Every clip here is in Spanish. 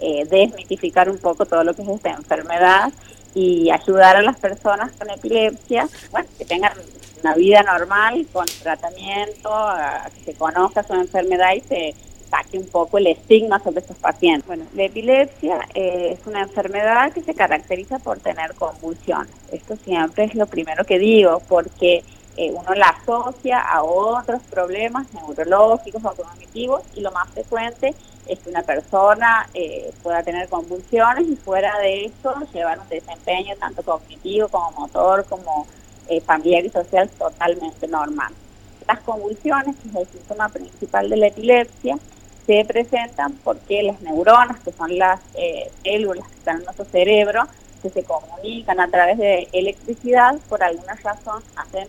desmitificar un poco todo lo que es esta enfermedad y ayudar a las personas con epilepsia, bueno, que tengan una vida normal, con tratamiento, a que se conozca su enfermedad y se saque un poco el estigma sobre estos pacientes. Bueno, la epilepsia es una enfermedad que se caracteriza por tener convulsiones. Esto siempre es lo primero que digo, porque uno la asocia a otros problemas neurológicos o cognitivos, y lo más frecuente es que una persona pueda tener convulsiones y fuera de eso llevar un desempeño tanto cognitivo como motor, como familiar y social totalmente normal. Las convulsiones, que es el síntoma principal de la epilepsia, se presentan porque las neuronas, que son las células que están en nuestro cerebro, que se comunican a través de electricidad, por alguna razón hacen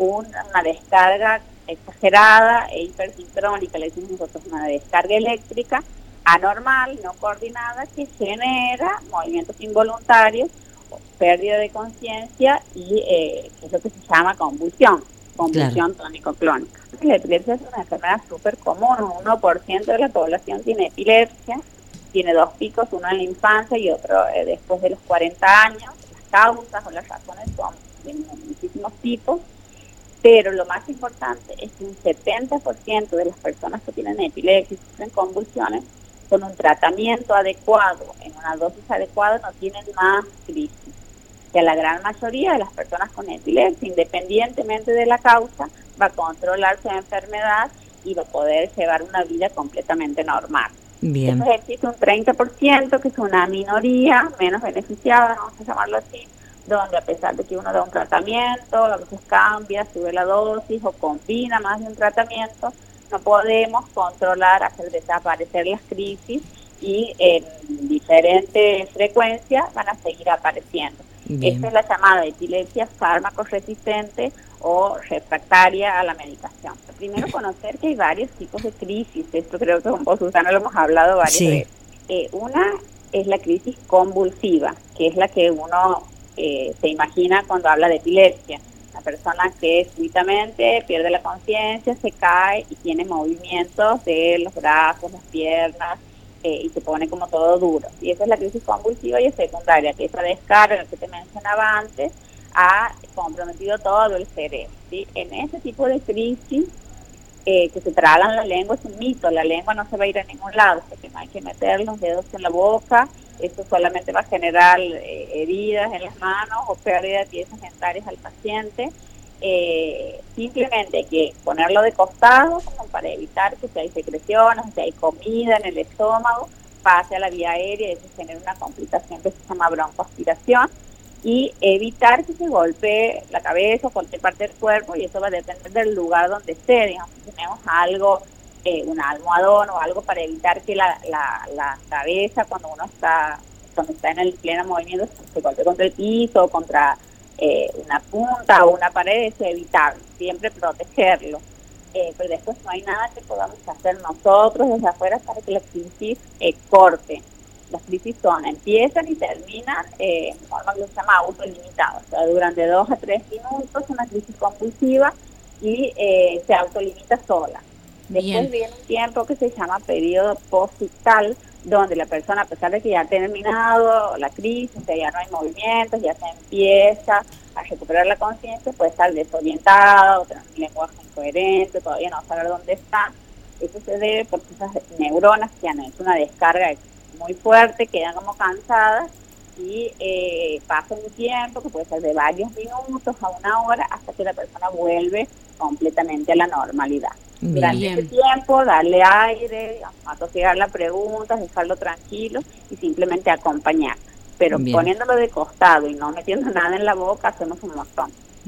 una descarga exagerada e hipersincrónica, le decimos nosotros, una descarga eléctrica anormal, no coordinada, que genera movimientos involuntarios, pérdida de conciencia y que es lo que se llama convulsión Claro. tónico-clónica. La epilepsia es una enfermedad súper común, un 1% de la población tiene epilepsia, tiene dos picos, uno en la infancia y otro después de los 40 años. Las causas o las razones son de muchísimos tipos, pero lo más importante es que un 70% de las personas que tienen epilepsia y sufren convulsiones, con un tratamiento adecuado, en una dosis adecuada, no tienen más crisis. Que la gran mayoría de las personas con epilepsia, independientemente de la causa, va a controlar su enfermedad y va a poder llevar una vida completamente normal. Bien. Después existe un 30%, que es una minoría menos beneficiada, vamos a llamarlo así, donde a pesar de que uno da un tratamiento, a veces cambia, sube la dosis o combina más de un tratamiento, no podemos controlar, hacer desaparecer las crisis y en diferentes frecuencias van a seguir apareciendo. Esta es Bien. la llamada epilepsia fármaco resistente o refractaria a la medicación. Primero, conocer que hay varios tipos de crisis. Esto creo que con vos, Susana, lo hemos hablado varias Sí. veces. Una es la crisis convulsiva, que es la que uno se imagina cuando habla de epilepsia. La persona que súbitamente pierde la conciencia, se cae y tiene movimientos de los brazos, las piernas, y se pone como todo duro. Y esa es la crisis convulsiva, y es secundaria, que esa descarga que te mencionaba antes ha comprometido todo el cerebro, ¿sí? En ese tipo de crisis, que se tragan la lengua, es un mito, la lengua no se va a ir a ningún lado, porque no hay que meter los dedos en la boca, eso solamente va a generar heridas en las manos o pérdida de piezas dentarias al paciente. Simplemente hay que ponerlo de costado como para evitar que si hay secreciones, si hay comida en el estómago, pase a la vía aérea y eso genera una complicación que se llama broncoaspiración, y evitar que se golpee la cabeza o cualquier parte del cuerpo, y eso va a depender del lugar donde esté. Digamos, si tenemos algo, un almohadón o algo para evitar que la cabeza cuando está en el pleno movimiento se golpee contra el piso o contra una punta o una pared, eso es evitable, siempre protegerlo. Pero después no hay nada que podamos hacer nosotros desde afuera para que la crisis corte. Las crisis empiezan y terminan, normalmente se llama autolimitado, o sea, durante 2 a 3 minutos una crisis convulsiva y se autolimita sola. Bien. Después viene un tiempo que se llama periodo postictal, donde la persona, a pesar de que ya ha terminado la crisis, o sea, ya no hay movimientos, ya se empieza a recuperar la conciencia, puede estar desorientada o tener un lenguaje incoherente, todavía no saber dónde está. Eso se debe porque esas neuronas que han hecho una descarga muy fuerte, quedan como cansadas y pasa un tiempo que puede ser de varios minutos a una hora hasta que la persona vuelve completamente a la normalidad. Bien. Durante ese tiempo, darle aire, asociar las preguntas, dejarlo tranquilo y simplemente acompañar. Pero Bien. poniéndolo de costado y no metiendo nada en la boca, hacemos un montón.